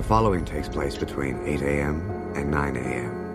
following takes place between 8 a.m. and 9 a.m.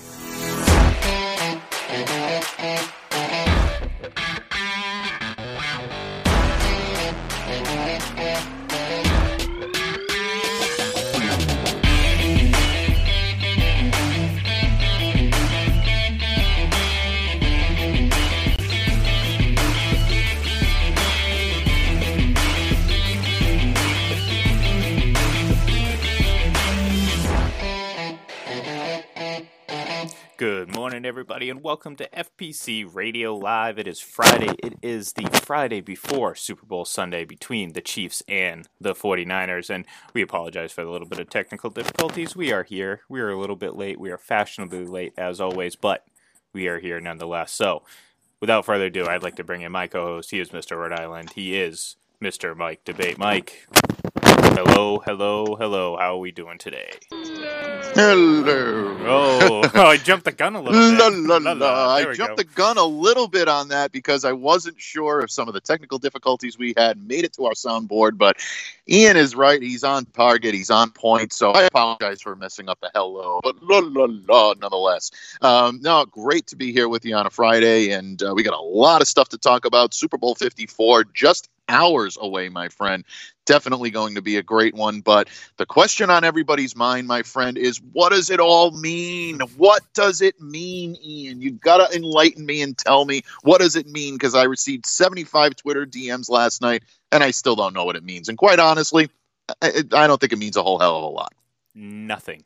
Good morning, everybody, and welcome to FPC Radio Live. It is Friday. It is the Friday before Super Bowl Sunday between the Chiefs and the 49ers, and we apologize for the little bit of technical difficulties. We are here. We are a little bit late. We are fashionably late, as always, but we are here nonetheless. So, without further ado, I'd like to bring in my co-host. He is Mr. Rhode Island. He is Mr. Mike Debate. Mike, hello. How are we doing today? Hello. Oh, I jumped the gun a little bit. I jumped the gun a little bit on that because I wasn't sure if some of the technical difficulties we had made it to our soundboard, but Ian is right. He's on target. He's on point. So I apologize for messing up the hello, but nonetheless. No, great to be here with you on a Friday, and we got a lot of stuff to talk about. Super Bowl 54, just hours away, my friend. Definitely going to be a great one. But the question on everybody's mind, my friend, is what does it all mean? What does it mean, Ian? You've got to enlighten me and tell me what does it mean? Because I received 75 Twitter DMs last night, and I still don't know what it means. And quite honestly, I don't think it means a whole hell of a lot. Nothing.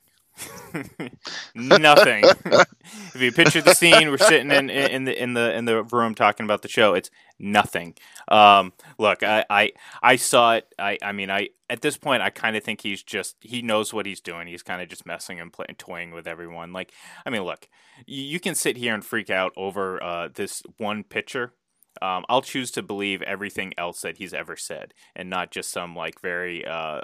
Nothing. If you picture the scene, we're sitting in the room talking about the show. It's nothing. Look, I saw it. I mean, at this point, I kind of think he knows what he's doing. He's kind of just messing and toying with everyone. Like, I mean, look, you can sit here and freak out over this one picture. I'll choose to believe everything else that he's ever said, and not just some like very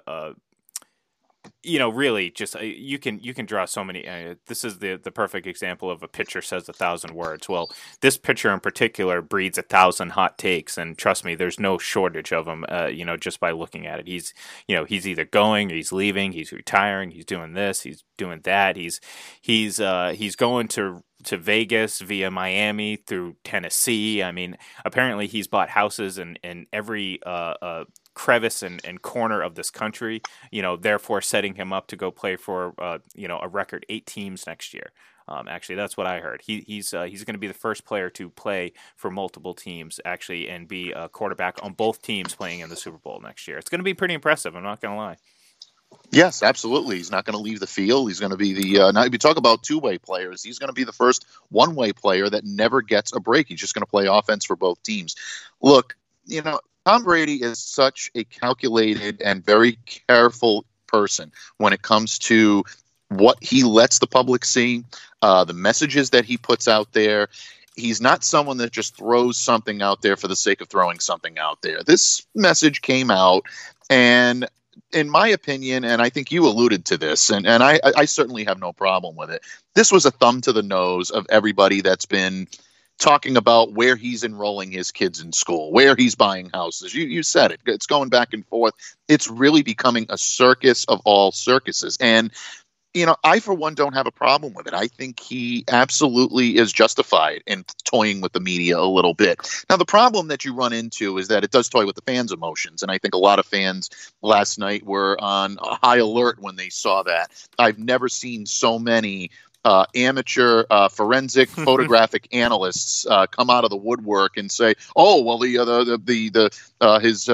really, just you can draw so many. This is the perfect example of a picture says 1,000 words. Well, this picture in particular breeds 1,000 hot takes, and trust me, there's no shortage of them. Just by looking at it, he's either going, or he's leaving, he's retiring, he's doing this, he's doing that, he's going to Vegas via Miami through Tennessee. I mean, apparently he's bought houses in every crevice and corner of this country, therefore setting him up to go play for, a record 8 teams next year. Actually, that's what I heard. He's going to be the first player to play for multiple teams, actually, and be a quarterback on both teams playing in the Super Bowl next year. It's going to be pretty impressive. I'm not going to lie. Yes, absolutely. He's not going to leave the field. He's going to be the now if you talk about two-way players, he's going to be the first one-way player that never gets a break. He's just going to play offense for both teams. Look, Tom Brady is such a calculated and very careful person when it comes to what he lets the public see, the messages that he puts out there. He's not someone that just throws something out there for the sake of throwing something out there. This message came out, and in my opinion, and I think you alluded to this, and I certainly have no problem with it, this was a thumb to the nose of everybody that's been talking about where he's enrolling his kids in school, where he's buying houses. You said it. It's going back and forth. It's really becoming a circus of all circuses. And, I, for one, don't have a problem with it. I think he absolutely is justified in toying with the media a little bit. Now, the problem that you run into is that it does toy with the fans' emotions. And I think a lot of fans last night were on a high alert when they saw that. I've never seen so many amateur forensic photographic analysts come out of the woodwork and say, "Oh, well, there's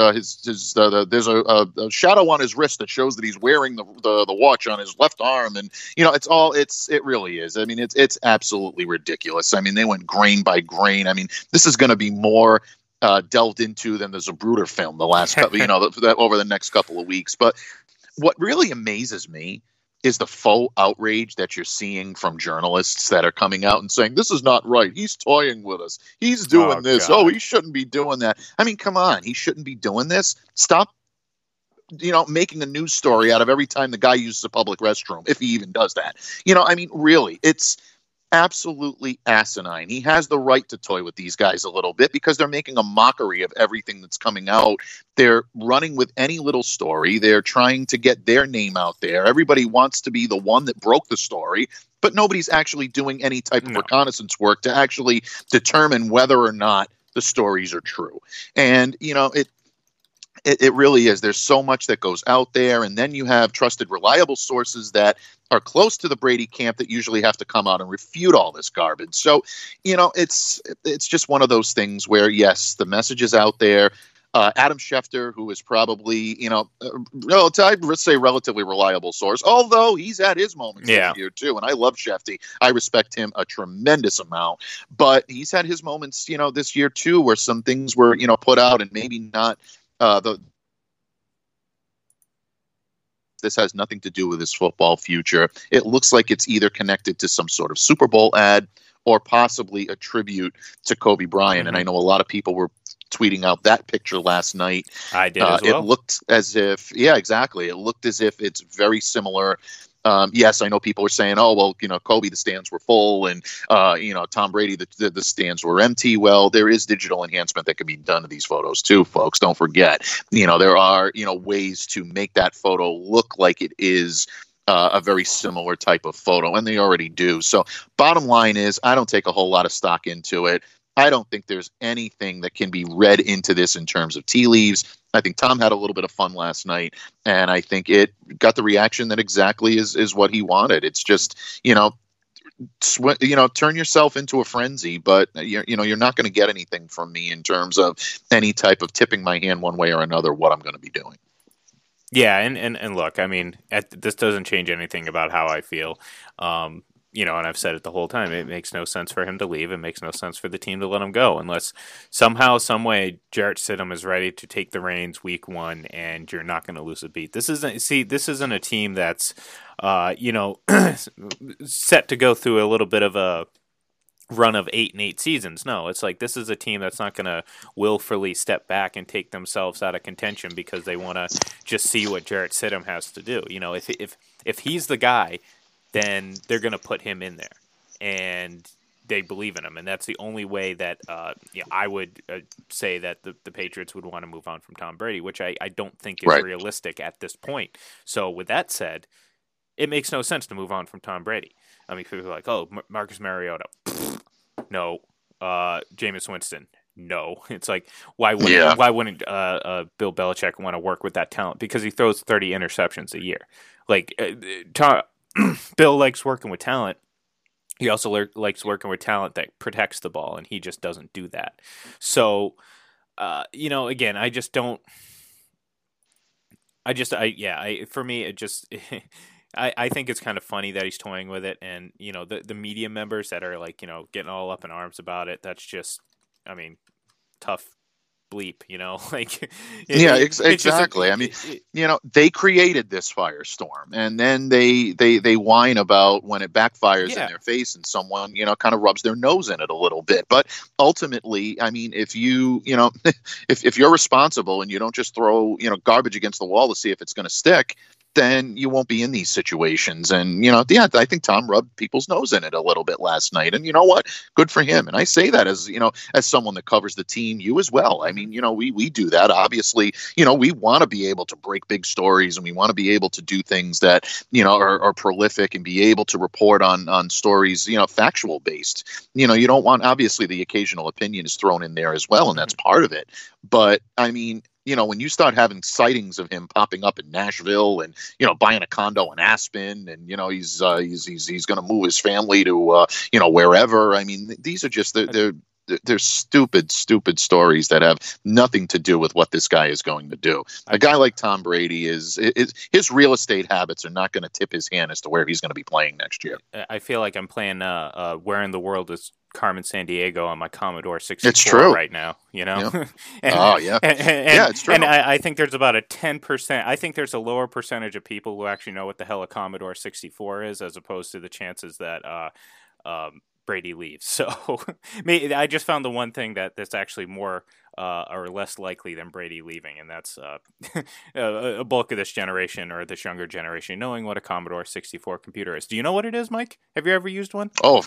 a shadow on his wrist that shows that he's wearing the watch on his left arm," and it really is. I mean, it's absolutely ridiculous. I mean, they went grain by grain. I mean, this is going to be more delved into than the Zapruder film the last couple, over the next couple of weeks. But what really amazes me is the faux outrage that you're seeing from journalists that are coming out and saying, this is not right. He's toying with us. He's doing this. God. Oh, he shouldn't be doing that. I mean, come on. He shouldn't be doing this. Stop, making a news story out of every time the guy uses a public restroom, if he even does that. I mean, really, absolutely asinine. He has the right to toy with these guys a little bit because they're making a mockery of everything that's coming out. They're running with any little story. They're trying to get their name out there. Everybody wants to be the one that broke the story, but nobody's actually doing any type of reconnaissance work to actually determine whether or not the stories are true. And, it really is. There's so much that goes out there. And then you have trusted, reliable sources that are close to the Brady camp that usually have to come out and refute all this garbage. So, it's just one of those things where, yes, the message is out there. Adam Schefter, who is probably, I'd say relatively reliable source, although he's had his moments this year too. And I love Shefty. I respect him a tremendous amount, but he's had his moments, this year too, where some things were, put out and maybe not. This has nothing to do with his football future. It looks like it's either connected to some sort of Super Bowl ad or possibly a tribute to Kobe Bryant. And I know a lot of people were tweeting out that picture last night. I did as well. It looked as if, exactly. It looked as if it's very similar. Yes, I know people are saying, oh, well, Kobe, the stands were full, and, Tom Brady, the stands were empty. Well, there is digital enhancement that can be done to these photos too, folks. Don't forget, there are, ways to make that photo look like it is a very similar type of photo, and they already do. So bottom line is, I don't take a whole lot of stock into it. I don't think there's anything that can be read into this in terms of tea leaves. I think Tom had a little bit of fun last night, and I think it got the reaction that exactly is what he wanted. It's just, turn yourself into a frenzy, but you're not going to get anything from me in terms of any type of tipping my hand one way or another what I'm going to be doing. Yeah, and look, I mean, this doesn't change anything about how I feel. And I've said it the whole time. It makes no sense for him to leave. It makes no sense for the team to let him go unless somehow, some way, Jarrett Stidham is ready to take the reins week 1, and you're not going to lose a beat. This isn't a team that's, set to go through a little bit of a run of 8-8 seasons. No, it's like this is a team that's not going to willfully step back and take themselves out of contention because they want to just see what Jarrett Stidham has to do. If he's the guy, then they're going to put him in there, and they believe in him, and that's the only way that I would say that the Patriots would want to move on from Tom Brady, which I don't think is realistic at this point. So with that said, it makes no sense to move on from Tom Brady. I mean, people are like, oh, Marcus Mariota, no. Jameis Winston, no. It's like, why wouldn't Bill Belichick want to work with that talent? Because he throws 30 interceptions a year. Like, Bill likes working with talent. He also likes working with talent that protects the ball, and he just doesn't do that. So, again, I just don't. For me, it just. I think it's kind of funny that he's toying with it, and the media members that are like getting all up in arms about it. That's just, I mean, tough bleep, like exactly. I mean, they created this firestorm, and then they whine about when it backfires in their face, and someone kind of rubs their nose in it a little bit. But ultimately, I mean, if you if you're responsible and you don't just throw garbage against the wall to see if it's going to stick, then you won't be in these situations. And, I think Tom rubbed people's nose in it a little bit last night. And you know what? Good for him. And I say that as, as someone that covers the team, you as well. I mean, we do that. Obviously, we want to be able to break big stories, and we want to be able to do things that, are prolific and be able to report on stories, factual based. You don't want, obviously, the occasional opinion is thrown in there as well, and that's part of it. But I mean, when you start having sightings of him popping up in Nashville and, buying a condo in Aspen, and, he's going to move his family to, wherever. I mean, these are just, they're stupid stories that have nothing to do with what this guy is going to do. A guy like Tom Brady his real estate habits are not going to tip his hand as to where he's going to be playing next year. I feel like I'm playing Where in the World is Carmen Sandiego on my Commodore 64 it's true. right now, Yeah. It's true. And I think there's about a 10%. I think there's a lower percentage of people who actually know what the hell a Commodore 64 is, as opposed to the chances that Brady leaves. So I just found the one thing that's actually more or less likely than Brady leaving, and that's a bulk of this generation or this younger generation knowing what a Commodore 64 computer is. Do you know what it is, Mike? Have you ever used one? Oh, of course.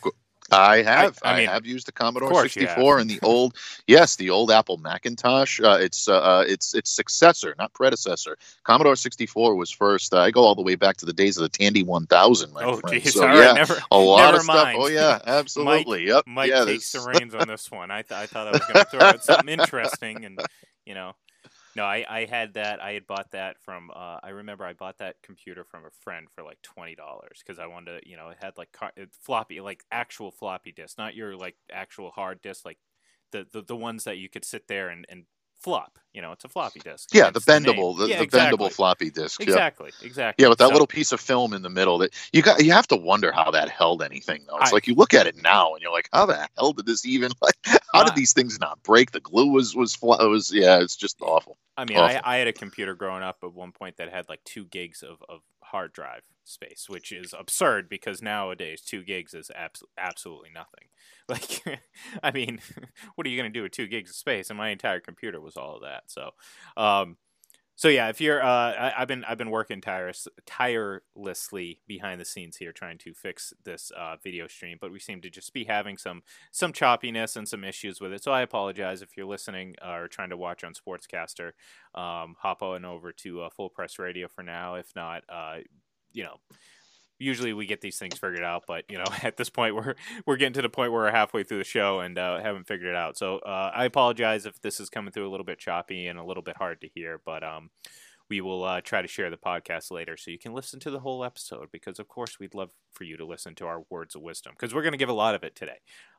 I have. I mean, I have used the Commodore course you 64 have. and the old Apple Macintosh. It's successor, not predecessor. Commodore 64 was first. I go all the way back to the days of the Tandy 1000, my Oh, friend. geez. So All right. yeah, Never, a lot never of stuff. mind. Oh yeah, absolutely. Yep. Mike Yeah. takes the reins on this one. I thought I was going to throw out something interesting, and you know, no, I had that. I had bought that from. I remember I bought that computer from a friend for like $20 because I wanted to. It had like floppy, like actual floppy disk, not your like actual hard disk, like the ones that you could sit there and flop. It's a floppy disk. Yeah, the Hence the name. bendable, Yeah, the exactly. bendable floppy disk. Yep. Exactly. Yeah, with that So, little piece of film in the middle that you have to wonder how that held anything though. It's I- like you look at it now and you're like, how the hell did this even how did these things not break? The glue was it's just awful. I mean, Awful. I had a computer growing up at one point that had like 2 gigs of hard drive space, which is absurd because nowadays 2 gigs is absolutely nothing. Like, I mean, what are you going to do with 2 gigs of space? And my entire computer was all of that. So yeah, if you're, I've been working tirelessly behind the scenes here trying to fix this video stream, but we seem to just be having some choppiness and some issues with it. So I apologize if you're listening or trying to watch on Sportscaster. Hop on over to Full Press Radio for now. If not, usually we get these things figured out, but at this point we're getting to the point where we're halfway through the show and haven't figured it out. So I apologize if this is coming through a little bit choppy and a little bit hard to hear, but we will try to share the podcast later so you can listen to the whole episode because of course we'd love for you to listen to our words of wisdom because we're going to give a lot of it today.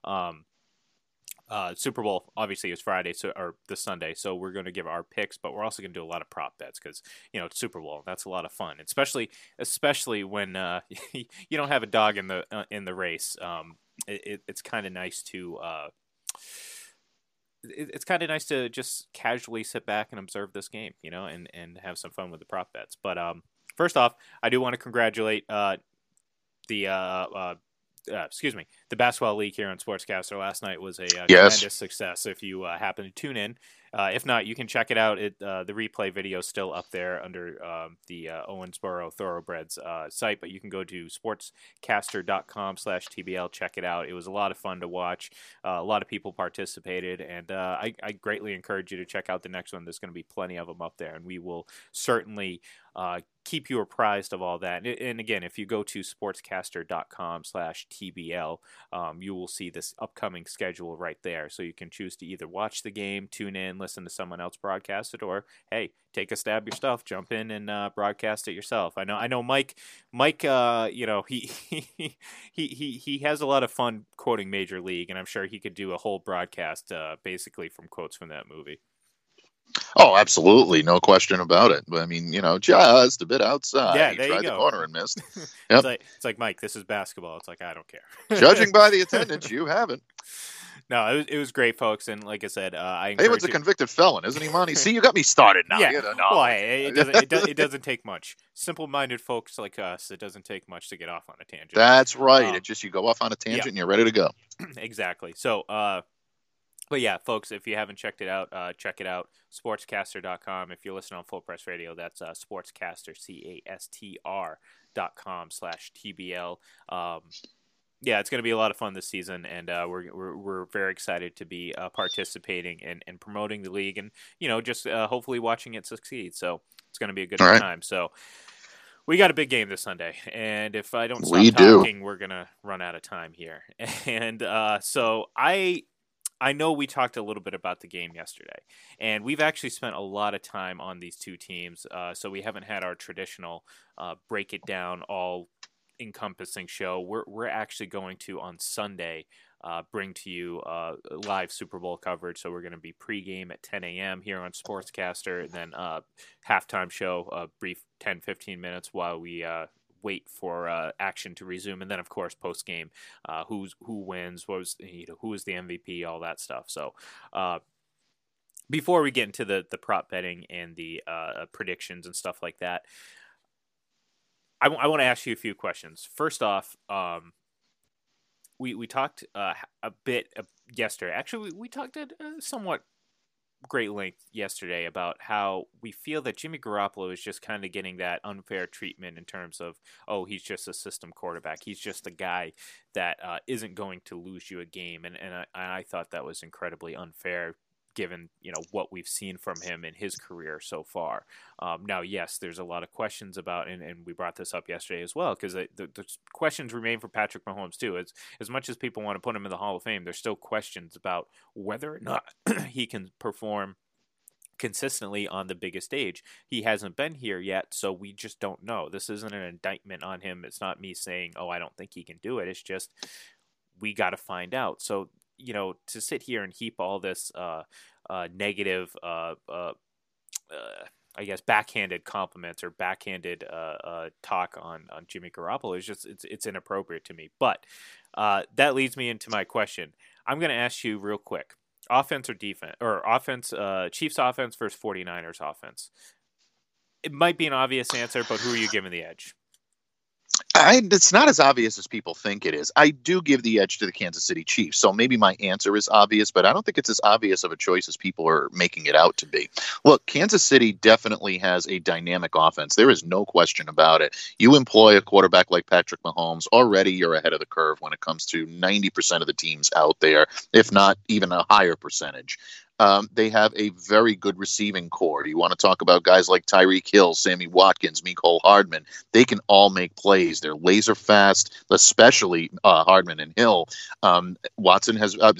Super Bowl obviously is Friday, or this Sunday, so we're going to give our picks, but we're also going to do a lot of prop bets because it's Super Bowl. That's a lot of fun, especially when you don't have a dog in the race. It's kind of nice to it's kind of nice to just casually sit back and observe this game, and have some fun with the prop bets. But first off, I do want to congratulate the Basketball League here on Sportscaster. Last night was a tremendous success. If you happen to tune in, if not, you can check it out. The replay video is still up there under the Owensboro Thoroughbreds site, but you can go to sportscaster.com/TBL. Check it out. It was a lot of fun to watch. A lot of people participated, and I greatly encourage you to check out the next one. There's going to be plenty of them up there, and we will certainly keep you apprised of all that. And again, if you go to sportscaster.com/TBL, you will see this upcoming schedule right there. So you can choose to either watch the game, tune in, listen to someone else broadcast it, or hey, take a stab yourself, jump in and broadcast it yourself. I know Mike, he has a lot of fun quoting Major League, and I'm sure he could do a whole broadcast basically from quotes from that movie. Oh, absolutely. No question about it. I mean, just a bit outside. Yeah, he there tried you the go. corner and missed. Yep. It's like, Mike, this is basketball. It's like, I don't care. Judging by the attendance, you haven't. No, it was great, folks. And like I said, I encourage Hayward's a convicted felon, isn't he, Monty? See, you got me started now. Yeah. Well, hey, it doesn't take much. Simple-minded folks like us, it doesn't take much to get off on a tangent. That's right. It's just you go off on a tangent and you're ready to go. Exactly. So, but yeah, folks, if you haven't checked it out, check it out. Sportscaster.com. If you're listening on Full Press Radio, that's Sportscaster, CASTR.com/TBL. Yeah, it's going to be a lot of fun this season, and we're very excited to be participating and promoting the league, and just hopefully watching it succeed. So it's going to be a good time. So we got a big game this Sunday, and if I don't stop talking, we're going to run out of time here. And so I know we talked a little bit about the game yesterday, and we've actually spent a lot of time on these two teams, so we haven't had our traditional break it down all encompassing show. We're actually going to on Sunday bring to you live Super Bowl coverage. So we're going to be pregame at 10 a.m. here on Sportscaster, and then halftime show, a brief 10-15 minutes while we wait for action to resume, and then of course post game, who wins, who was the MVP, all that stuff. So before we get into the prop betting and the predictions and stuff like that, I want to ask you a few questions. First off, we talked a bit yesterday. Actually, we talked at somewhat great length yesterday about how we feel that Jimmy Garoppolo is just kind of getting that unfair treatment in terms of, oh, he's just a system quarterback. He's just a guy that isn't going to lose you a game. And I thought that was incredibly unfair given, what we've seen from him in his career so far. Now, yes, there's a lot of questions about, and we brought this up yesterday as well, because the questions remain for Patrick Mahomes too. As much as people want to put him in the Hall of Fame, there's still questions about whether or not he can perform consistently on the biggest stage. He hasn't been here yet, so we just don't know. This isn't an indictment on him. It's not me saying, oh, I don't think he can do it. It's just, we got to find out. So, to sit here and heap all this negative, I guess, backhanded compliments or backhanded talk on Jimmy Garoppolo is just, it's inappropriate to me. But that leads me into my question. I'm going to ask you real quick. Offense or defense, or offense, Chiefs offense versus 49ers offense. It might be an obvious answer, but who are you giving the edge? It's not as obvious as people think it is. I do give the edge to the Kansas City Chiefs, so maybe my answer is obvious, but I don't think it's as obvious of a choice as people are making it out to be. Look, Kansas City definitely has a dynamic offense. There is no question about it. You employ a quarterback like Patrick Mahomes, already you're ahead of the curve when it comes to 90% of the teams out there, if not even a higher percentage. They have a very good receiving core. You want to talk about guys like Tyreek Hill, Sammy Watkins, Mecole Hardman. They can all make plays. They're laser fast, especially Hardman and Hill. Watkins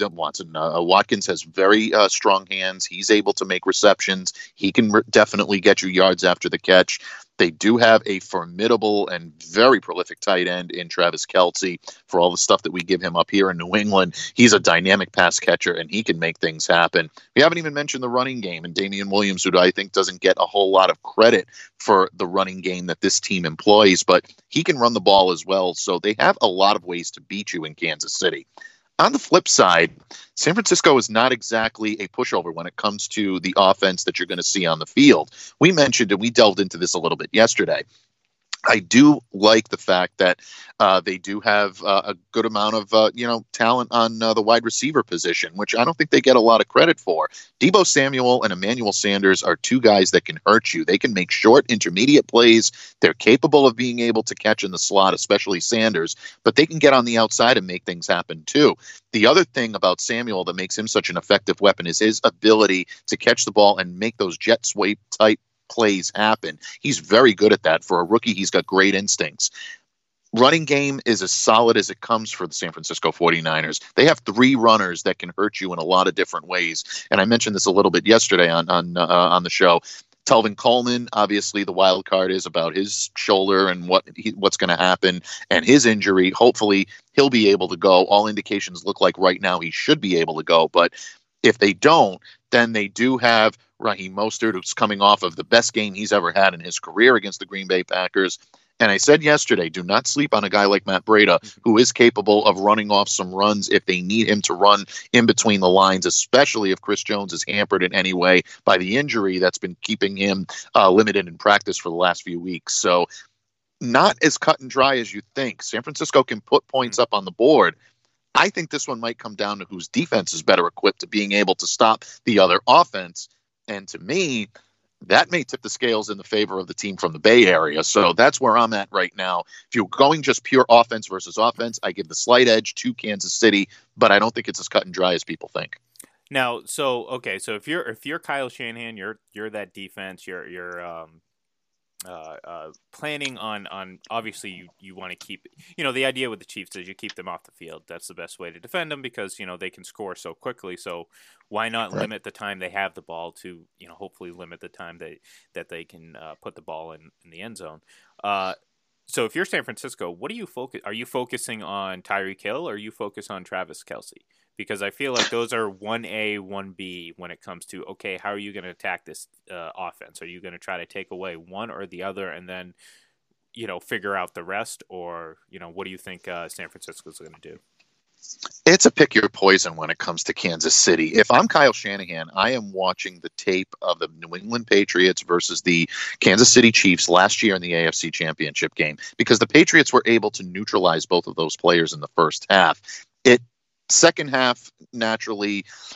has very strong hands. He's able to make receptions. He can definitely get you yards after the catch. They do have a formidable and very prolific tight end in Travis Kelce. For all the stuff that we give him up here in New England, he's a dynamic pass catcher, and he can make things happen. We haven't even mentioned the running game and Damian Williams, who I think doesn't get a whole lot of credit for the running game that this team employs, but he can run the ball as well. So they have a lot of ways to beat you in Kansas City. On the flip side, San Francisco is not exactly a pushover when it comes to the offense that you're going to see on the field. We mentioned, and we delved into this a little bit yesterday, I do like the fact that they do have a good amount of talent on the wide receiver position, which I don't think they get a lot of credit for. Deebo Samuel and Emmanuel Sanders are two guys that can hurt you. They can make short, intermediate plays. They're capable of being able to catch in the slot, especially Sanders, but they can get on the outside and make things happen too. The other thing about Samuel that makes him such an effective weapon is his ability to catch the ball and make those jet sweep type plays happen. He's very good at that. For a rookie, he's got great instincts. Running game is as solid as it comes for the San Francisco 49ers. They have three runners that can hurt you in a lot of different ways. And I mentioned this a little bit yesterday on the show. Telvin Coleman, obviously the wild card is about his shoulder and what's going to happen and his injury. Hopefully he'll be able to go. All indications look like right now he should be able to go. But if they don't, then they do have Raheem Mostert, who's coming off of the best game he's ever had in his career against the Green Bay Packers. And I said yesterday, do not sleep on a guy like Matt Breida, who is capable of running off some runs if they need him to run in between the lines, especially if Chris Jones is hampered in any way by the injury that's been keeping him limited in practice for the last few weeks. So not as cut and dry as you think. San Francisco can put points up on the board. I think this one might come down to whose defense is better equipped to being able to stop the other offense. And to me, that may tip the scales in the favor of the team from the Bay Area. So that's where I'm at right now. If you're going just pure offense versus offense, I give the slight edge to Kansas City, but I don't think it's as cut and dry as people think. Now, so if you're Kyle Shanahan, you're that defense, you're planning on obviously you want to keep, the idea with the Chiefs is you keep them off the field. That's the best way to defend them because, they can score so quickly. So why not limit the time they have the ball to, hopefully limit the time that they can put the ball in the end zone. So if you're San Francisco, what do you focus? Are you focusing on Tyreek Hill or are you focused on Travis Kelce? Because I feel like those are 1A, 1B when it comes to, okay, how are you going to attack this offense? Are you going to try to take away one or the other and then, figure out the rest? Or, what do you think San Francisco is going to do? It's a pick your poison when it comes to Kansas City. If I'm Kyle Shanahan, I am watching the tape of the New England Patriots versus the Kansas City Chiefs last year in the AFC Championship game because the Patriots were able to neutralize both of those players in the first half. Second half, naturally,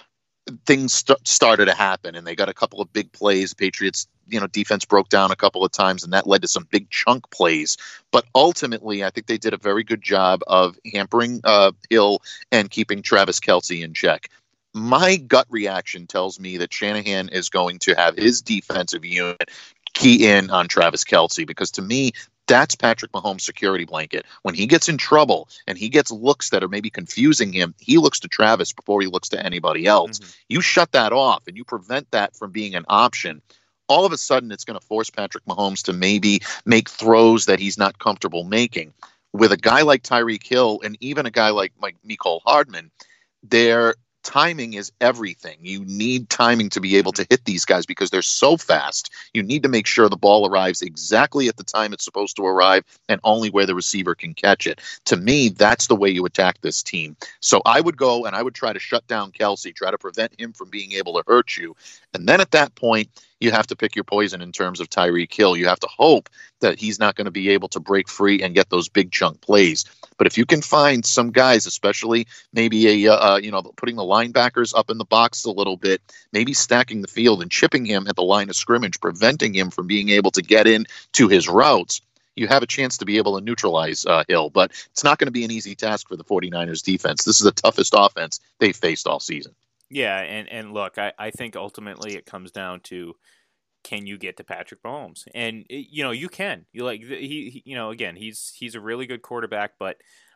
things started to happen, and they got a couple of big plays. Patriots, defense broke down a couple of times, and that led to some big chunk plays. But ultimately, I think they did a very good job of hampering Hill and keeping Travis Kelce in check. My gut reaction tells me that Shanahan is going to have his defensive unit key in on Travis Kelce, because to me, that's Patrick Mahomes' security blanket. When he gets in trouble and he gets looks that are maybe confusing him, he looks to Travis before he looks to anybody else. Mm-hmm. You shut that off and you prevent that from being an option. All of a sudden, it's going to force Patrick Mahomes to maybe make throws that he's not comfortable making. With a guy like Tyreek Hill and even a guy like Mecole Hardman, their timing is everything. You need timing to be able to hit these guys because they're so fast. You need to make sure the ball arrives exactly at the time it's supposed to arrive and only where the receiver can catch it. To me, that's the way you attack this team. So I would go and I would try to shut down Kelce, try to prevent him from being able to hurt you. And then at that point, you have to pick your poison in terms of Tyreek Hill. You have to hope that he's not going to be able to break free and get those big chunk plays. But if you can find some guys, especially maybe putting the linebackers up in the box a little bit, maybe stacking the field and chipping him at the line of scrimmage, preventing him from being able to get in to his routes, you have a chance to be able to neutralize Hill. But it's not going to be an easy task for the 49ers defense. This is the toughest offense they've faced all season. Yeah, and look, I think ultimately it comes down to, can you get to Patrick Mahomes? And you can. Again, he's a really good quarterback, but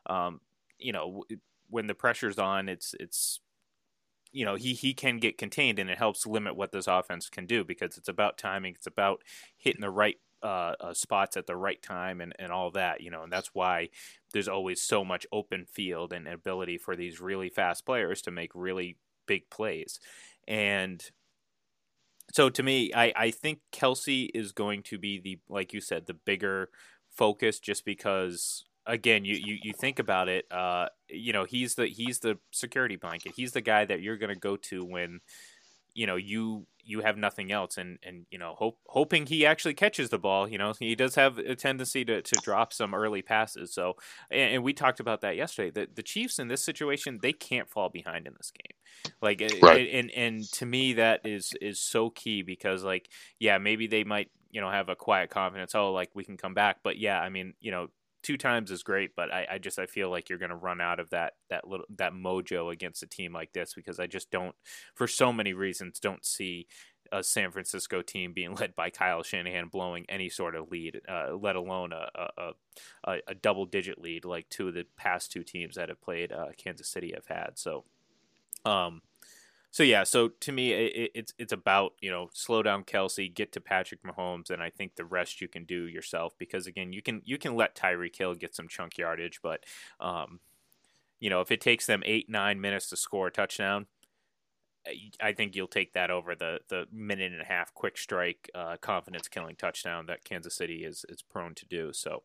when the pressure's on, it's he can get contained, and it helps limit what this offense can do, because it's about timing, it's about hitting the right spots at the right time, and all that, and that's why there's always so much open field and ability for these really fast players to make really big plays. And so to me, I think Kelce is going to be like you said, the bigger focus, just because, again, you think about it, he's the security blanket. He's the guy that you're going to go to when, you have nothing else, and hoping he actually catches the ball. He does have a tendency to drop some early passes. So, and we talked about that yesterday. The Chiefs in this situation, they can't fall behind in this game. Right. And to me, that is so key, because maybe they might have a quiet confidence. Oh, we can come back. But yeah, I mean, 2 times is great, but I feel like you're going to run out of that mojo against a team like this, because I just don't, for so many reasons, don't see a San Francisco team being led by Kyle Shanahan blowing any sort of lead, let alone a double-digit lead like 2 of the past 2 teams that have played Kansas City have had. So to me, it's about, slow down Kelce, get to Patrick Mahomes, and I think the rest you can do yourself, because again, you can let Tyreek Hill get some chunk yardage, but if it takes them 8-9 minutes to score a touchdown, I think you'll take that over the minute and a half quick strike confidence killing touchdown that Kansas City is prone to do. So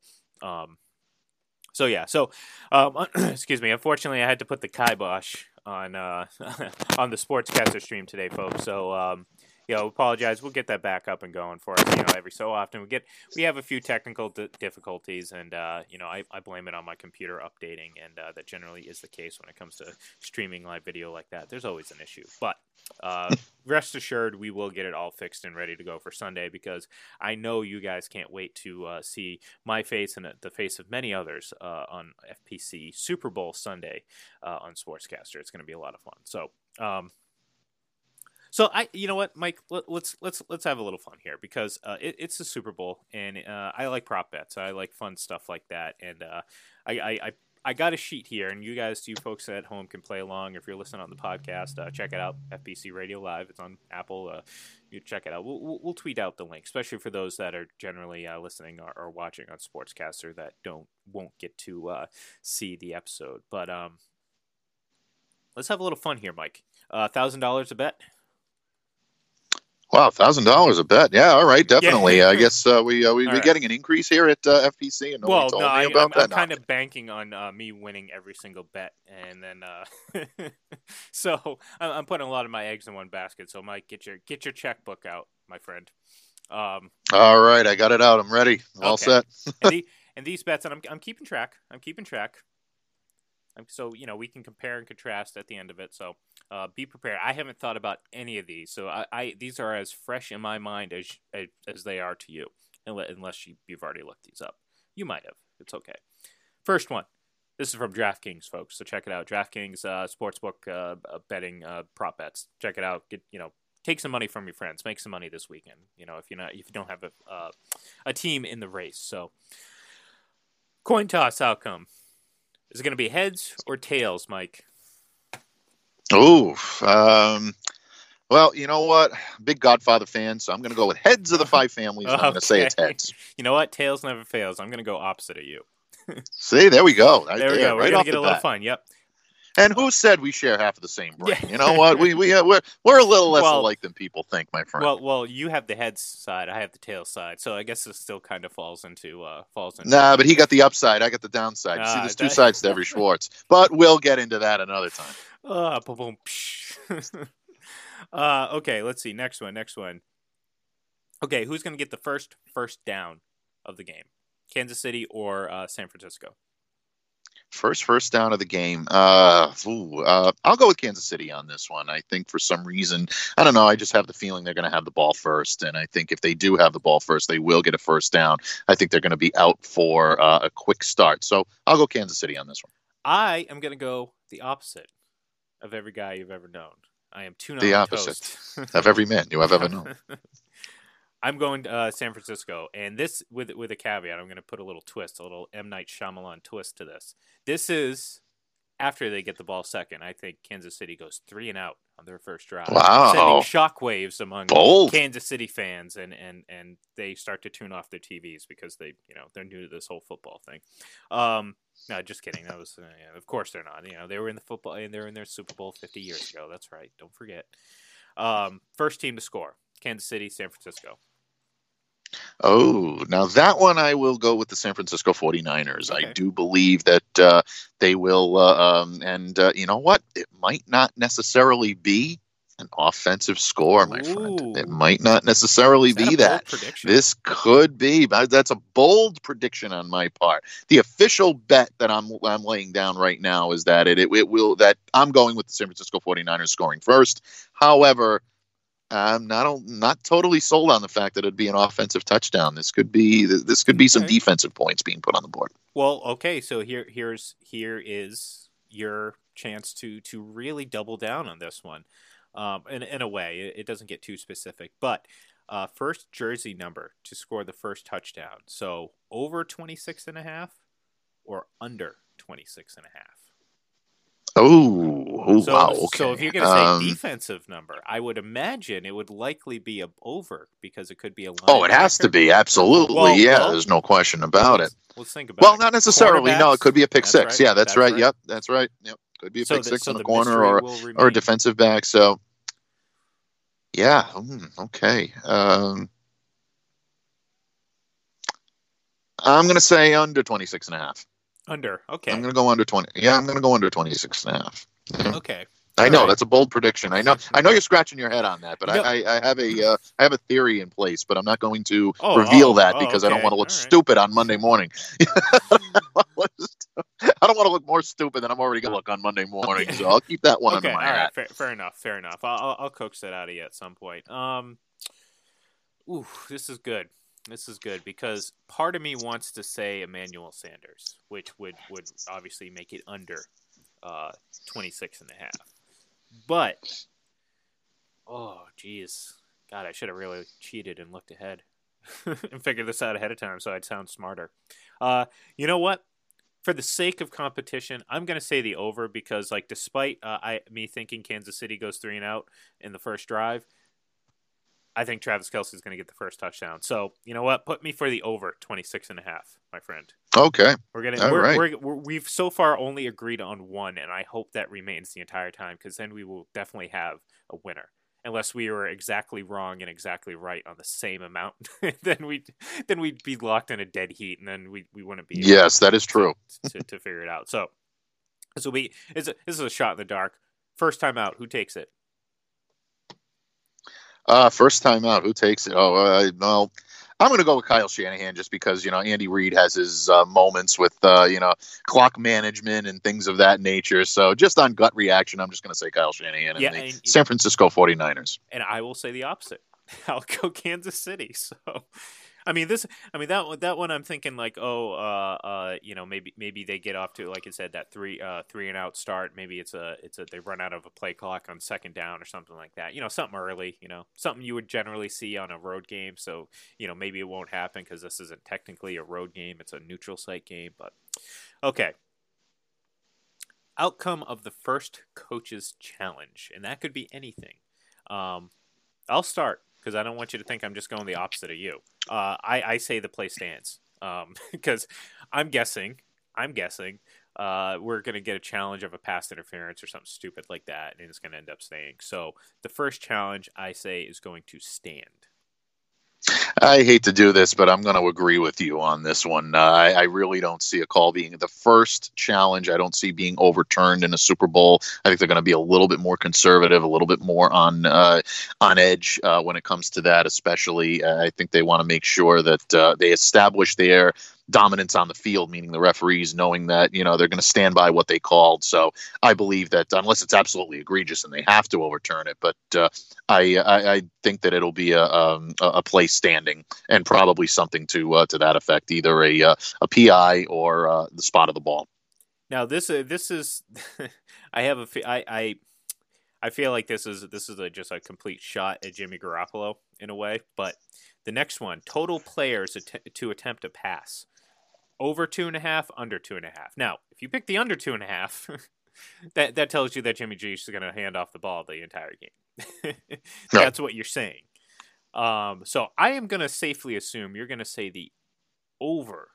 excuse me. Unfortunately, I had to put the kibosh on on the Sportscaster stream today, folks. So apologize. We'll get that back up and going for us. Every so often we have a few technical difficulties, and I blame it on my computer updating, and that generally is the case when it comes to streaming live video like that. There's always an issue, but rest assured, we will get it all fixed and ready to go for Sunday, because I know you guys can't wait to see my face and the face of many others on FPC Super Bowl Sunday on Sportscaster. It's going to be a lot of fun. So you know what, Mike? Let's have a little fun here, because it's the Super Bowl, and I like prop bets. I like fun stuff like that, and I got a sheet here, and you folks at home can play along. If you're listening on the podcast, check it out. FBC Radio Live. It's on Apple. You check it out. We'll tweet out the link, especially for those that are generally listening or watching on Sportscaster that won't get to see the episode. But let's have a little fun here, Mike. $1,000 a bet. Wow, $1,000 a bet. Yeah, all right, definitely. Yeah. I guess we getting an increase here at FPC, and nobody told me about that. I'm kind of banking on me winning every single bet, and then so I'm putting a lot of my eggs in one basket. So, Mike, get your checkbook out, my friend. All right, I got it out. I'm ready. All set. and these bets, and I'm keeping track. So, we can compare and contrast at the end of it. So be prepared. I haven't thought about any of these. So these are as fresh in my mind as they are to you, unless you've already looked these up. You might have. It's okay. First one. This is from DraftKings, folks. So check it out. DraftKings sportsbook betting prop bets. Check it out. Take some money from your friends. Make some money this weekend. If you don't have a team in the race. So coin toss outcome. Is it going to be heads or tails, Mike? Oh, well, you know what? Big Godfather fan, so I'm going to go with heads of the 5 families. I'm going to say it's heads. You know what? Tails never fails. I'm going to go opposite of you. See, there we go. There we go. We're going to get a little fun. Yep. And who said we share half of the same brain? Yeah. You know what? We're a little less alike than people think, my friend. Well, you have the heads side. I have the tail side. So I guess it still kind of falls into. Nah, but he got the upside. I got the downside. See, there's 2 sides to every Schwartz. But we'll get into that another time. Boom. Okay, let's see. Next one. Okay, who's going to get the first down of the game? Kansas City or San Francisco? First down of the game. I'll go with Kansas City on this one. I think for some reason, I don't know, I just have the feeling they're going to have the ball first. And I think if they do have the ball first, they will get a first down. I think they're going to be out for a quick start. So I'll go Kansas City on this one. I am going to go the opposite of every guy you've ever known. I am tuna the on opposite toast. Of every man you have ever known. I'm going San Francisco, and this with a caveat. I'm going to put a little twist, a little M. Night Shyamalan twist to this. This is after they get the ball second. I think Kansas City goes 3 and out on their first drive. Wow. Sending shockwaves among Bold. Kansas City fans, and they start to tune off their TVs because they're new to this whole football thing. No, just kidding. That was of course they're not. They were in the football and they're in their Super Bowl 50 years ago. That's right. Don't forget. First team to score. Kansas City, San Francisco. Oh, now that one I will go with the San Francisco 49ers. Okay. I do believe that they will, and you know what? It might not necessarily be an offensive score, my friend. It might not necessarily be that. This could be. That's a bold prediction on my part. The official bet that I'm laying down right now is that it will, that I'm going with the San Francisco 49ers scoring first. However, I'm not totally sold on the fact that it'd be an offensive touchdown. This could be some defensive points being put on the board. Well, okay, so here is your chance to really double down on this one. In a way, it doesn't get too specific, but first jersey number to score the first touchdown. So over 26.5 or under 26.5. Oh, wow. Okay. So if you're going to say defensive number, I would imagine it would likely be over because it could be a line. Oh, it has to be. Absolutely. Well, there's no question about it. Let's think about it. Well, not necessarily. No, it could be a pick six. Right. Yeah, that's right. Yep, that's right. Yep. Could be a pick six in the corner or a defensive back. So, yeah. Okay. I'm going to say under 26.5. Under, okay. I'm going to go under 20. Yeah, I'm going to go under 26.5. Yeah. Okay. I know that's a bold prediction. I know you're scratching your head on that, but I have a theory in place, but I'm not going to reveal that because I don't want to look stupid on Monday morning. I don't want to look more stupid than I'm already going to look on Monday morning, so I'll keep that one under my hat. Fair enough. I'll coax that out of you at some point. This is good. This is good because part of me wants to say Emmanuel Sanders, which would obviously make it under 26.5. But, oh, geez. God, I should have really cheated and looked ahead and figured this out ahead of time so I'd sound smarter. You know what? For the sake of competition, I'm going to say the over because, despite me thinking Kansas City goes 3 and out in the first drive, I think Travis Kelce is going to get the first touchdown. So, you know what? Put me for the over 26.5, my friend. Okay. We've so far only agreed on one, and I hope that remains the entire time because then we will definitely have a winner. Unless we were exactly wrong and exactly right on the same amount, then we'd be locked in a dead heat, and then we wouldn't be. Yes, that is true. to figure it out. So this is a shot in the dark. First time out, who takes it? First time out, who takes it? I'm going to go with Kyle Shanahan just because, Andy Reid has his moments with, clock management and things of that nature. So just on gut reaction, I'm just going to say Kyle Shanahan and Yeah, the San Francisco 49ers. And I will say the opposite. I'll go Kansas City. So, that one I'm thinking like, maybe they get off to, like I said, that three and out start. Maybe they run out of a play clock on second down or something like that. Something early. Something you would generally see on a road game. So, maybe it won't happen because this isn't technically a road game. It's a neutral site game. But okay. Outcome of the first coaches challenge, and that could be anything. I'll start because I don't want you to think I'm just going the opposite of you. I say the play stands because I'm guessing we're going to get a challenge of a pass interference or something stupid like that, and it's going to end up staying. So the first challenge I say is going to stand. I hate to do this, but I'm going to agree with you on this one. I really don't see a call being the first challenge. I don't see being overturned in a Super Bowl. I think they're going to be a little bit more conservative, a little bit more on edge when it comes to that. Especially, I think they want to make sure that they establish their dominance on the field, meaning the referees knowing that they're going to stand by what they called. So I believe that unless it's absolutely egregious and they have to overturn it, but I think that it'll be a play standing and probably something to that effect, either a PI or the spot of the ball. Now this is I feel like this is just a complete shot at Jimmy Garoppolo in a way, but the next one, total players to attempt a pass. Over 2.5, under 2.5. Now, if you pick the under 2.5, that tells you that Jimmy G is going to hand off the ball the entire game. That's what you're saying. So I am going to safely assume you're going to say the over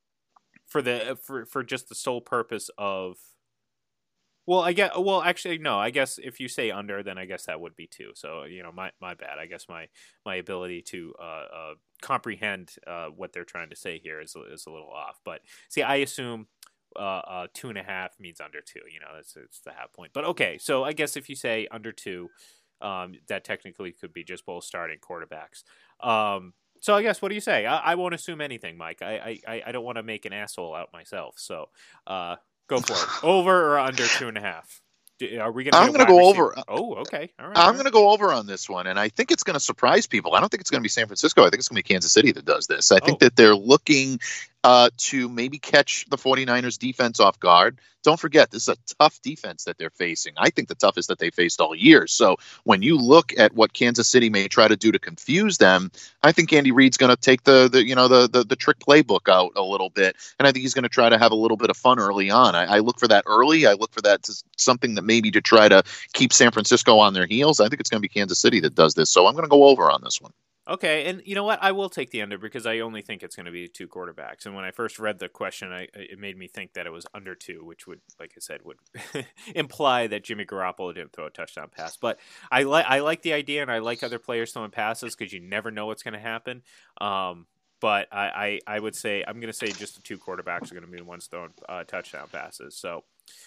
for just the sole purpose of. Well, actually, no. I guess if you say under, then I guess that would be 2. So my bad. I guess my ability to comprehend what they're trying to say here is a little off. But see, I assume 2.5 means under 2. It's the half point. But okay, so I guess if you say under 2, that technically could be just both starting quarterbacks. So I guess what do you say? I won't assume anything, Mike. I don't want to make an asshole out myself. So. Go for it. Over or under 2.5? Are we going to? I'm going to go over. Oh, okay. All right. I'm going to go over on this one, and I think it's going to surprise people. I don't think it's going to be San Francisco. I think it's going to be Kansas City that does this. I think that they're looking to maybe catch the 49ers defense off guard. Don't forget, this is a tough defense that they're facing. I think the toughest that they faced all year. So when you look at what Kansas City may try to do to confuse them, I think Andy Reid's going to take the trick playbook out a little bit, and I think he's going to try to have a little bit of fun early on. I look for that early. I look for that to something that maybe to try to keep San Francisco on their heels. I think it's going to be Kansas City that does this. So I'm going to go over on this one. Okay, and you know what? I will take the under because I only think it's going to be 2 quarterbacks. And when I first read the question, it made me think that it was under 2, which would, like I said, would imply that Jimmy Garoppolo didn't throw a touchdown pass. But I like the idea, and I like other players throwing passes because you never know what's going to happen. But I would say I'm going to say just the 2 quarterbacks are going to be the ones throwing touchdown passes. So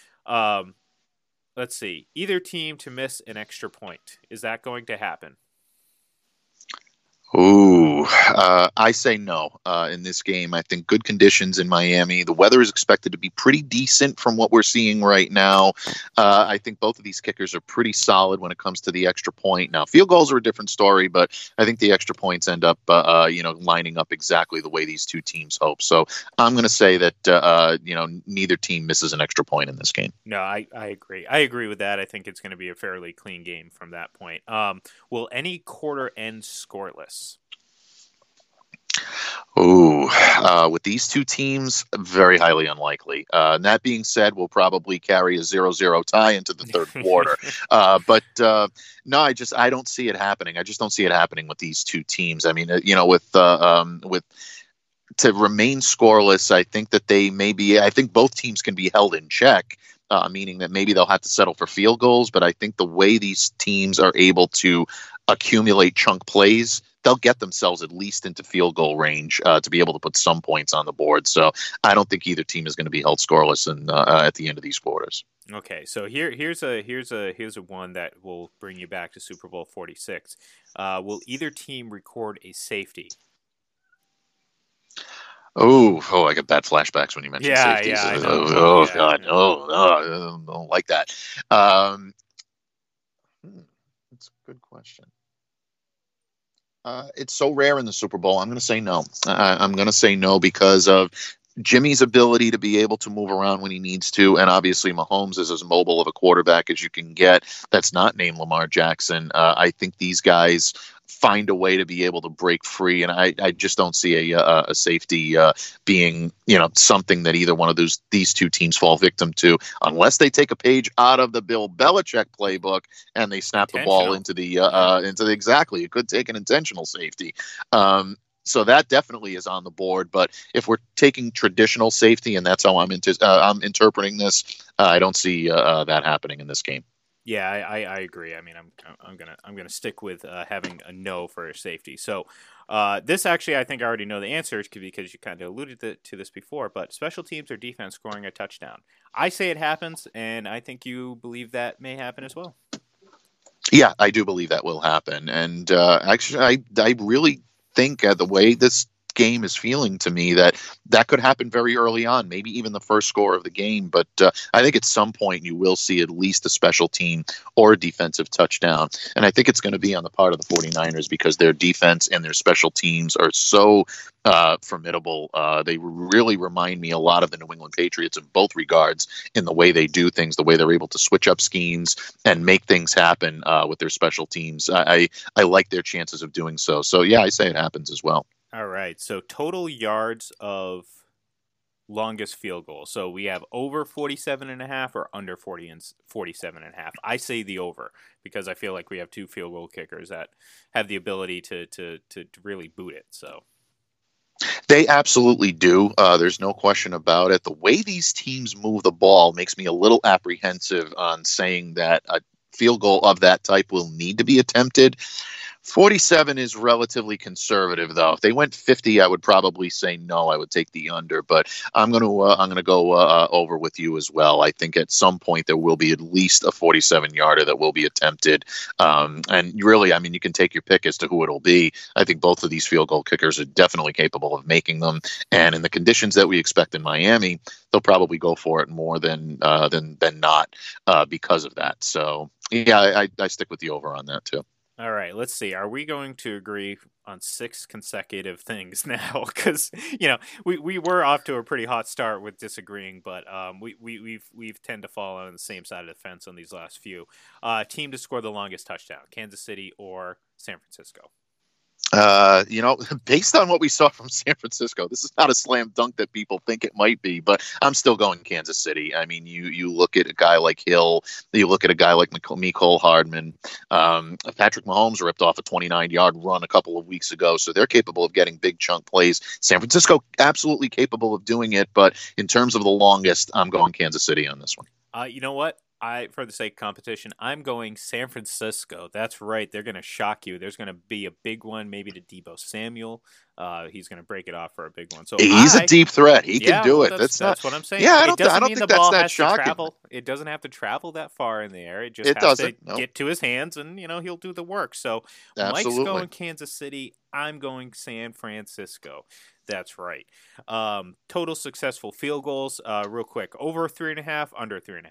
let's see. Either team to miss an extra point. Is that going to happen? Ooh, I say no in this game. I think good conditions in Miami. The weather is expected to be pretty decent from what we're seeing right now. I think both of these kickers are pretty solid when it comes to the extra point. Now, field goals are a different story, but I think the extra points end up, lining up exactly the way these two teams hope. So I'm going to say that, neither team misses an extra point in this game. No, I agree. I agree with that. I think it's going to be a fairly clean game from that point. Will any quarter end scoreless? Ooh, with these two teams, very highly unlikely. And that being said, we'll probably carry a 0-0 tie into the third quarter. But no, I don't see it happening. I just don't see it happening with these two teams. I mean, with to remain scoreless, I think that I think both teams can be held in check. Meaning that maybe they'll have to settle for field goals, but I think the way these teams are able to accumulate chunk plays, they'll get themselves at least into field goal range to be able to put some points on the board. So I don't think either team is going to be held scoreless at the end of these quarters. Okay, so here's a one that will bring you back to Super Bowl 46. Will either team record a safety? Oh, I got bad flashbacks when you mentioned Yeah, safeties. yeah, I know. Oh, Yeah, God, yeah. no, I don't like that. Um, that's a good question. It's so rare in the Super Bowl. I'm going to say no. I'm going to say no because of Jimmy's ability to be able to move around when he needs to, and obviously Mahomes is as mobile of a quarterback as you can get. That's not named Lamar Jackson. I think these guys find a way to be able to break free, and I just don't see a safety being something that either one of these two teams fall victim to, unless they take a page out of the Bill Belichick playbook and they snap the ball Intentional. into the Yeah. exactly. It could take an intentional safety. So that definitely is on the board. But if we're taking traditional safety, and that's how I'm interpreting this, I don't see that happening in this game. Yeah, I agree. I mean, I'm gonna stick with having a no for safety. So this actually, I think I already know the answer because you kind of alluded to this before. But special teams or defense scoring a touchdown. I say it happens, and I think you believe that may happen as well. Yeah, I do believe that will happen. And actually, I really think the way this game is feeling to me that could happen very early on, maybe even the first score of the game. But I think at some point you will see at least a special team or a defensive touchdown. And I think it's going to be on the part of the 49ers because their defense and their special teams are so formidable. They really remind me a lot of the New England Patriots in both regards in the way they do things, the way they're able to switch up schemes and make things happen with their special teams. I like their chances of doing so. So, yeah, I say it happens as well. All right. So total yards of longest field goal. So we have over 47 and a half or under 40 and 47 and a half. I say the over because I feel like we have two field goal kickers that have the ability to really boot it. So They absolutely do. There's no question about it. The way these teams move the ball makes me a little apprehensive on saying that a field goal of that type will need to be attempted. 47 is relatively conservative, though. If they went 50, I would probably say no. I would take the under, but I'm gonna go over with you as well. I think at some point there will be at least a 47 yarder that will be attempted, and really, I mean, you can take your pick as to who it'll be. I think both of these field goal kickers are definitely capable of making them, and in the conditions that we expect in Miami, they'll probably go for it more than not because of that. So yeah, I stick with the over on that too. all right, let's see. Are we going to agree on 6 consecutive things now? Because we were off to a pretty hot start with disagreeing, but we've tend to fall on the same side of the fence on these last few. Team to score the longest touchdown: Kansas City or San Francisco? Based on what we saw from San Francisco, this is not a slam dunk that people think it might be, but I'm still going Kansas City. I mean, you look at a guy like Hill, you look at a guy like Mecole Hardman. Patrick Mahomes ripped off a 29-yard run a couple of weeks ago, so they're capable of getting big chunk plays. San Francisco, absolutely capable of doing it, but in terms of the longest, I'm going Kansas City on this one. You know what? For the sake of competition, I'm going San Francisco. That's right. They're going to shock you. There's going to be a big one, maybe to Deebo Samuel. He's going to break it off for a big one. So He's a deep threat. He can do well, it. That's what I'm saying. Yeah, It doesn't mean the think that's ball that has to shocking. travel. It doesn't have to travel that far in the air. It just It has doesn't. to No, get to his hands, and he'll do the work. So Mike's absolutely. going Kansas City. I'm going San Francisco. That's right. Total successful field goals. Real quick, over 3.5, under 3.5.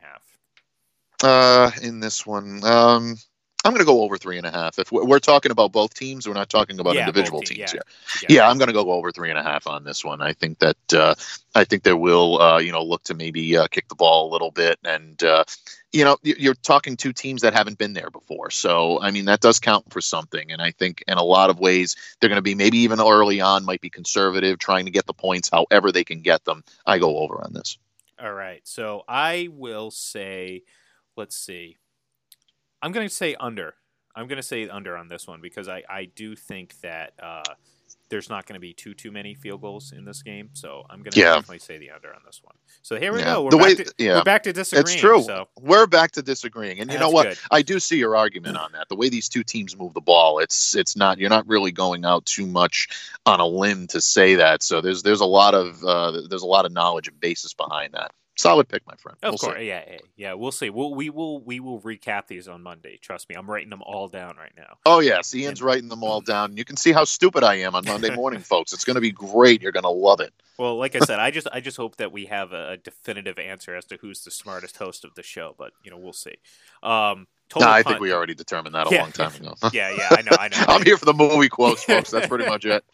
In this one, I'm going to go over 3.5. If we're talking about both teams, we're not talking about individual teams here. Yeah, I'm going to go over 3.5 on this one. I think that I think they will, look to maybe kick the ball a little bit, and you're talking two teams that haven't been there before. So I mean that does count for something, and I think in a lot of ways they're going to be maybe even early on might be conservative, trying to get the points however they can get them. I go over on this. All right, so I will say. Let's see. I'm going to say under. I'm going to say under on this one because I do think that there's not going to be too many field goals in this game. So I'm going to definitely say the under on this one. So here we go. We're back to disagreeing. It's true. So. We're back to disagreeing. And you know what? Good. I do see your argument on that. The way these two teams move the ball, it's not, you're not really going out too much on a limb to say that. So there's a lot of knowledge and basis behind that. Solid pick, my friend. Of We'll course, see. yeah. We'll see. We will recap these on Monday. Trust me, I'm writing them all down right now. Oh, yes. Ian's writing them all down. You can see how stupid I am on Monday morning, folks. It's going to be great. You're going to love it. Well, like I said, I just hope that we have a definitive answer as to who's the smartest host of the show. But we'll see. I think we already determined that a long time ago. Yeah, I know. I'm here for the movie quotes, folks. That's pretty much it.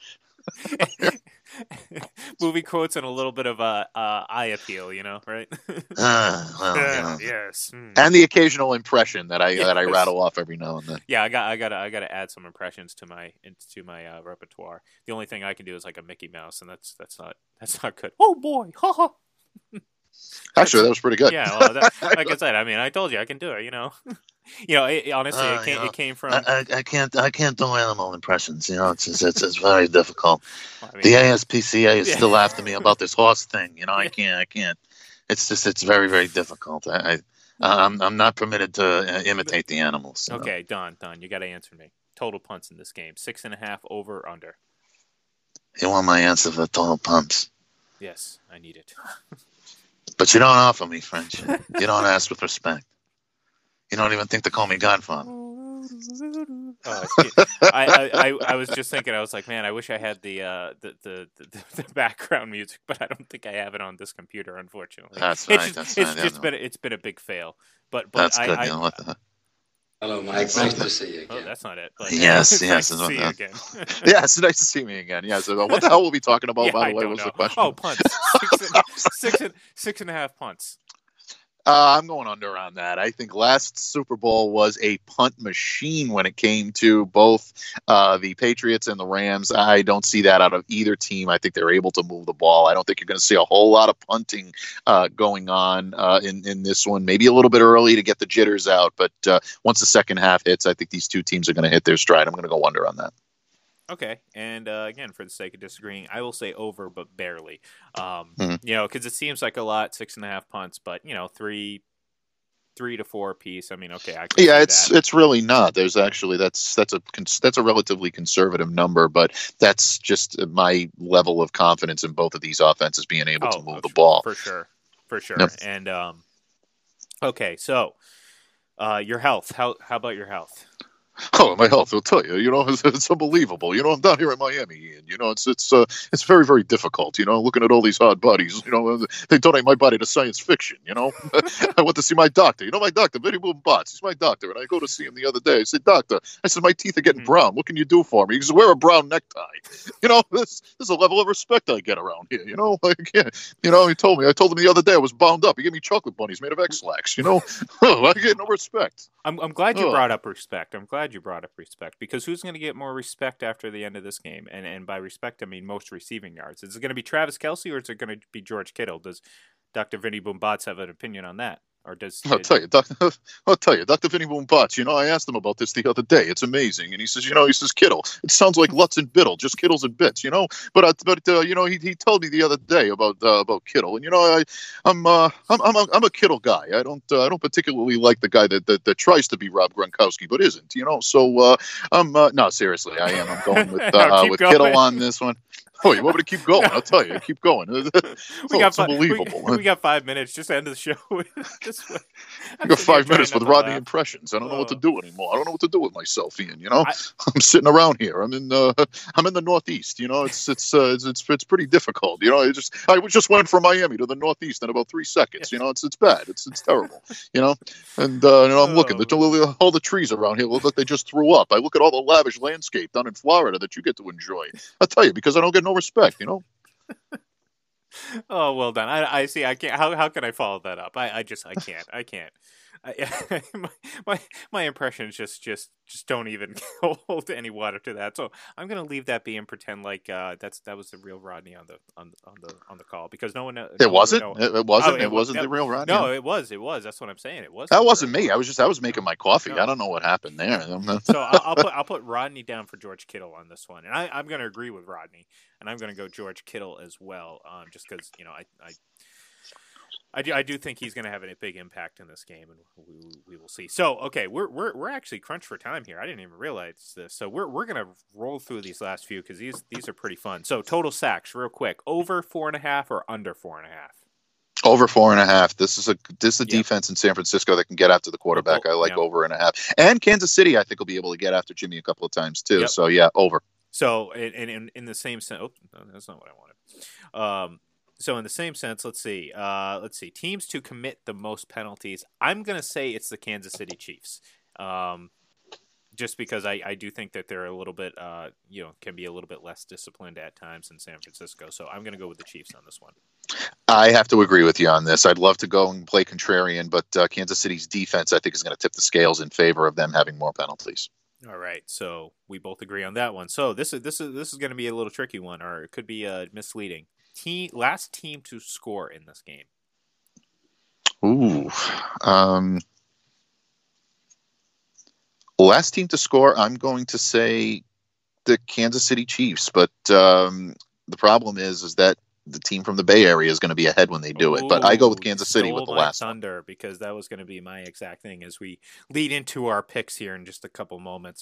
Movie quotes and a little bit of eye appeal, right? Yes. And the occasional impression that I rattle off every now and then. Yeah, I gotta add some impressions to my repertoire. The only thing I can do is like a Mickey Mouse, and that's not good. Oh boy, ha ha. Actually, that was pretty good. Yeah, well, like I said, I mean, I told you I can do it. Honestly, it came from. I can't do animal impressions. It's very difficult. Well, I mean, the ASPCA is still after me about this horse thing. I can't. It's very, very difficult. I'm not permitted to imitate the animals. Okay, Don, you got to answer me. Total punts in this game: 6.5 over or under. You want my answer for the total punts? Yes, I need it. But you don't offer me friendship. You don't ask with respect. You don't even think to call me Godfather. I was just thinking. I was like, man, I wish I had the background music, but I don't think I have it on this computer, unfortunately. That's right. It's been a big fail. But that's good. What the heck? Hello, Mike. Nice to see you again. Oh, that's not it. But, yes. Nice to see you again. Yeah, it's nice to see me again. Yeah. So what the hell will we be talking about? By the way, was the question? Oh, punts. 6.5 punts. I'm going under on that. I think last Super Bowl was a punt machine when it came to both the Patriots and the Rams. I don't see that out of either team. I think they're able to move the ball. I don't think you're going to see a whole lot of punting going on in this one. Maybe a little bit early to get the jitters out, but once the second half hits, I think these two teams are going to hit their stride. I'm going to go under on that. Okay, and again, for the sake of disagreeing, I will say over, but barely. Because it seems like a lot, 6.5 punts, but 3 to 4 apiece. I mean, okay, it's really not. There's actually that's a relatively conservative number, but that's just my level of confidence in both of these offenses being able to move the ball for sure. Yep. And okay, so your health. How about your health? Oh, my health, I'll tell you, it's unbelievable. I'm down here in Miami, and, it's very, very difficult, looking at all these hard bodies, they donate my body to science fiction, I went to see my doctor, my doctor, Vinny Boom Bots, he's my doctor, and I go to see him the other day. I said, doctor, my teeth are getting brown. What can you do for me? He says, wear a brown necktie. This is a level of respect I get around here, I can't, I told him the other day I was bound up. He gave me chocolate bunnies made of X-Lax, I get no respect. I'm glad you brought up respect. I'm glad you brought up respect, because who's going to get more respect after the end of this game? And by respect, I mean most receiving yards. Is it going to be Travis Kelce, or is it going to be George Kittle? Does Dr. Vinny Boombots have an opinion on that? Or does I'll tell you, Dr. Vinny Boombots, I asked him about this the other day. It's amazing. And he says, Kittle, it sounds like Lutz and Biddle, just Kittles and bits, But he told me the other day about Kittle. And I'm a Kittle guy. I don't particularly like the guy that tries to be Rob Gronkowski but isn't, So no, seriously, I am. I'm going with Kittle on this one. Oh, you want me to keep going? I'll tell you. Keep going. It's unbelievable. We got 5 minutes. Just end the show. I got 5 minutes with Rodney impressions. I don't know what to do anymore. I don't know what to do with myself, Ian. I'm sitting around here. I'm in the Northeast. It's pretty difficult. I just went from Miami to the Northeast in about 3 seconds. It's bad. It's terrible. And I'm looking. All the trees around here look like they just threw up. I look at all the lavish landscape down in Florida that you get to enjoy. I tell you, because I don't get no respect, Oh, well done. I see. I can't. How can I follow that up? I can't. My impressions just don't even hold any water to that. So I'm gonna leave that be and pretend like that was the real Rodney on the call, because no one. It wasn't. It wasn't the real Rodney. No, it was. That's what I'm saying. It was. That wasn't me. I was making my coffee. No. I don't know what happened there. So I'll put Rodney down for George Kittle on this one, and I'm gonna agree with Rodney, and I'm gonna go George Kittle as well, just because I do think he's going to have a big impact in this game, and we will see. So, okay, we're actually crunched for time here. I didn't even realize this. So we're going to roll through these last few because these are pretty fun. So total sacks, real quick, over 4.5 or under 4.5? Over 4.5. This is a Yep. defense in San Francisco that can get after the quarterback. I like Yep. over and a half. And Kansas City, I think, will be able to get after Jimmy a couple of times too. Yep. So yeah, over. So in the same sense, no, that's not what I wanted. So in the same sense, let's see. Teams to commit the most penalties. I'm gonna say it's the Kansas City Chiefs. Just because I do think that they're a little bit, can be a little bit less disciplined at times in San Francisco. So I'm gonna go with the Chiefs on this one. I have to agree with you on this. I'd love to go and play contrarian, but Kansas City's defense, I think, is going to tip the scales in favor of them having more penalties. All right, so we both agree on that one. So this is going to be a little tricky one, or it could be misleading. Last team to score in this game. Ooh, last team to score. I'm going to say the Kansas City Chiefs, but the problem is that the team from the Bay Area is going to be ahead when they do it. But I go with Kansas City with the last thunder one. Because that was going to be my exact thing as we lead into our picks here in just a couple moments.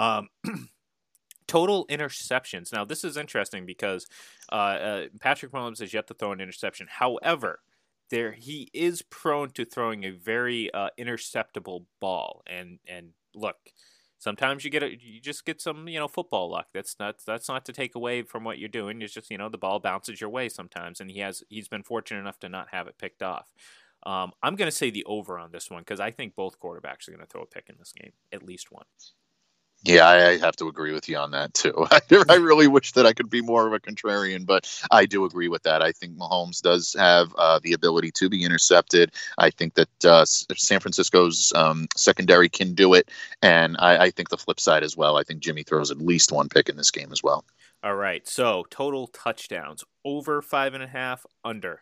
Total interceptions. Now, this is interesting because Patrick Mahomes has yet to throw an interception. However, he is prone to throwing a very interceptable ball. And look, sometimes you just get some football luck. That's not to take away from what you're doing. It's just the ball bounces your way sometimes, and he's been fortunate enough to not have it picked off. I'm going to say the over on this one because I think both quarterbacks are going to throw a pick in this game, at least one. Yeah, I have to agree with you on that too. I really wish that I could be more of a contrarian, but I do agree with that. I think Mahomes does have the ability to be intercepted. I think that San Francisco's secondary can do it, and I think the flip side as well. I think Jimmy throws at least one pick in this game as well. All right, so total touchdowns, over 5.5, under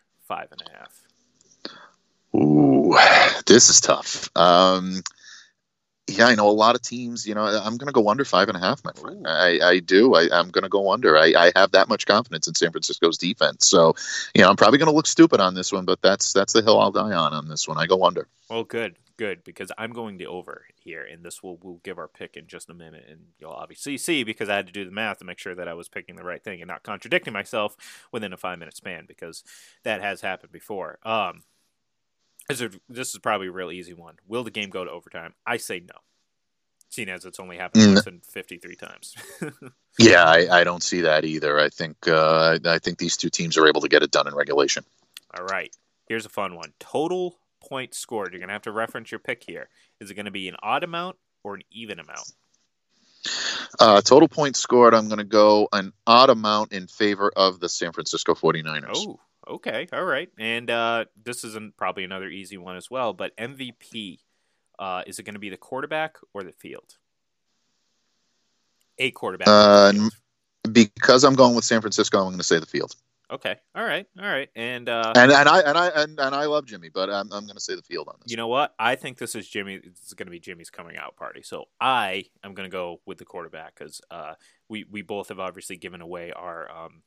5.5. Ooh, this is tough. Yeah, I know a lot of teams, I'm going to go under 5.5, my friend. I do. I'm going to go under. I have that much confidence in San Francisco's defense. So, I'm probably going to look stupid on this one, but that's the hill I'll die on this one. I go under. Well, good, because I'm going to over here, and this we'll give our pick in just a minute, and you'll obviously see because I had to do the math to make sure that I was picking the right thing and not contradicting myself within a 5-minute span because that has happened before. This is probably a real easy one. Will the game go to overtime? I say no, seeing as it's only happened once in 53 times. Yeah, I don't see that either. I think these two teams are able to get it done in regulation. All right, here's a fun one. Total points scored. You're going to have to reference your pick here. Is it going to be an odd amount or an even amount? Total points scored, I'm going to go an odd amount in favor of the San Francisco 49ers. Oh. Okay, all right. And this is probably another easy one as well, but MVP, is it going to be the quarterback or the field? A quarterback or the field? Because I'm going with San Francisco, I'm going to say the field. Okay, all right. And I love Jimmy, but I'm going to say the field on this. You know what? I think this is going to be Jimmy's coming out party. So I am going to go with the quarterback because we both have obviously given away our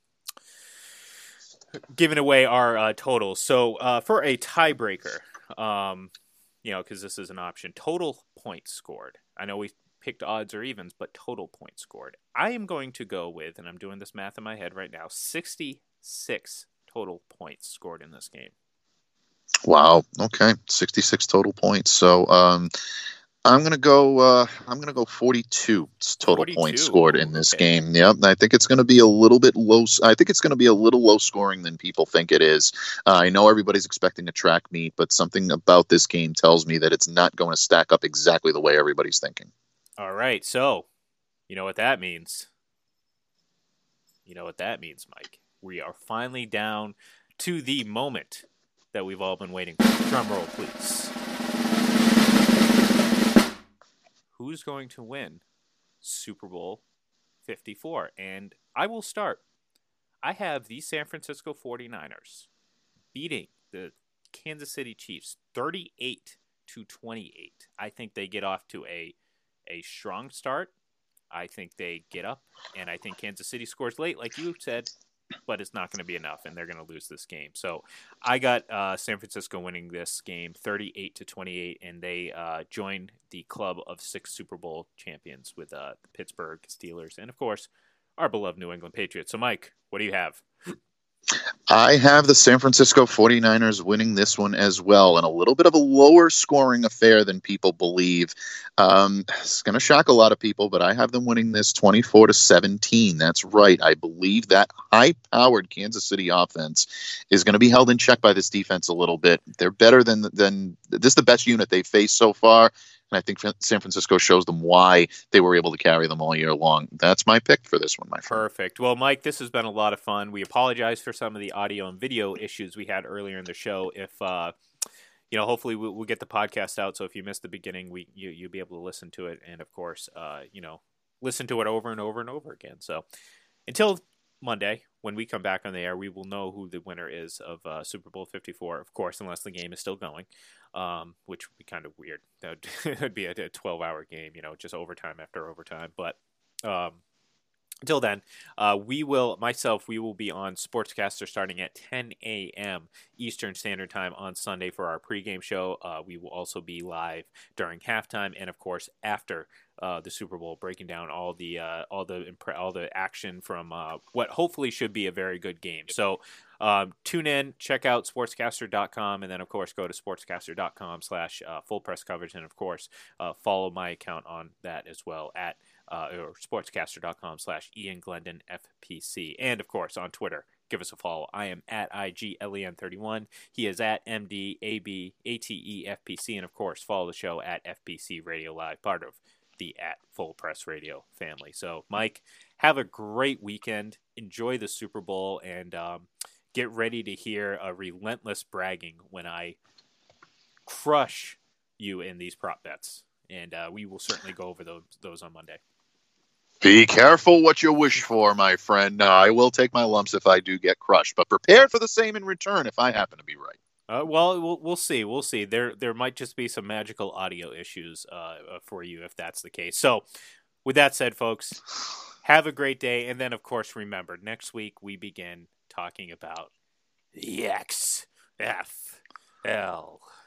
totals. So for a tiebreaker, because this is an option, total points scored. I know we picked odds or evens, but total points scored. I am going to go with, and I'm doing this math in my head right now, 66 total points scored in this game. Wow. Okay, 66 total points. So I'm gonna go 42 total 42. points scored in this game. Yep, I think it's gonna be a little bit low. I think it's gonna be a little low scoring than people think it is. I know everybody's expecting a track meet, but something about this game tells me that it's not going to stack up exactly the way everybody's thinking. All right, so you know what that means. You know what that means, Mike. We are finally down to the moment that we've all been waiting for. Drum roll, please. Who's going to win Super Bowl 54? And I will start. I have the San Francisco 49ers beating the Kansas City Chiefs 38-28. I think they get off to a strong start. I think they get up, and I think Kansas City scores late, like you said, but it's not going to be enough, and they're going to lose this game. So I got San Francisco winning this game 38-28, and they join the club of 6 Super Bowl champions with the Pittsburgh Steelers and, of course, our beloved New England Patriots. So, Mike, what do you have? I have the San Francisco 49ers winning this one as well, and a little bit of a lower scoring affair than people believe. It's going to shock a lot of people, but I have them winning this 24-17. That's right. I believe that high-powered Kansas City offense is going to be held in check by this defense a little bit. They're better than this is the best unit they've faced so far. And I think San Francisco shows them why they were able to carry them all year long. That's my pick for this one, my friend. Perfect. Well, Mike, this has been a lot of fun. We apologize for some of the audio and video issues we had earlier in the show. If hopefully we'll get the podcast out. So if you missed the beginning, you'll be able to listen to it, and of course, listen to it over and over and over again. So until Monday, when we come back on the air, we will know who the winner is of Super Bowl 54, of course, unless the game is still going, which would be kind of weird. That would be a 12-hour game, just overtime after overtime. But until then, we will be on Sportscaster starting at 10 a.m. Eastern Standard Time on Sunday for our pregame show. We will also be live during halftime and, of course, after the Super Bowl, breaking down all the action from what hopefully should be a very good game. So tune in, check out sportscaster.com, and then, of course, go to sportscaster.com/full press coverage, and, of course, follow my account on that as well at or sportscaster.com/Ian Glendon FPC. And, of course, on Twitter, give us a follow. I am at IGLEN31. He is at MDABATEFPC. And, of course, follow the show at FPC Radio Live, part of the at Full Press Radio family. So, Mike, have a great weekend. Enjoy the Super Bowl, and get ready to hear a relentless bragging when I crush you in these prop bets. And we will certainly go over those on Monday. Be careful what you wish for, my friend. I will take my lumps if I do get crushed, but prepare for the same in return if I happen to be right. Well, we'll see. We'll see. There might just be some magical audio issues for you if that's the case. So, with that said, folks, have a great day. And then, of course, remember, next week we begin talking about the XFL.